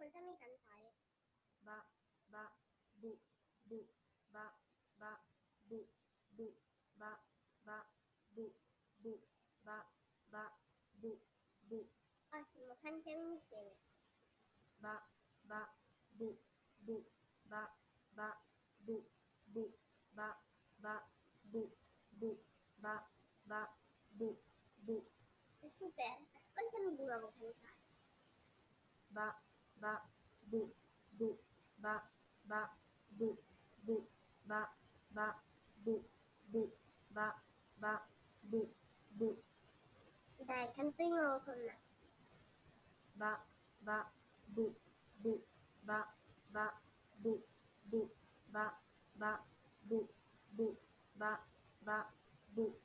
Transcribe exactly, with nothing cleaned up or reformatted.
คนจะมีการใช้บะบะบุบุบะบะบุบุบะบะบุบุบะบะบุบุあ、でも簡単にしてね。 บะบะบุบุบะบะบุบุบะบะบุบุบะบะบุบุ Super, ascoltami di nuovo cantare. บะบะบุบุบะบะบุบุบะบะบุบุบะบะบุบุ Dai, canto di nuovo con me. บะบะบุบุบะบะบุบุบะบะบุบุบะบะบุ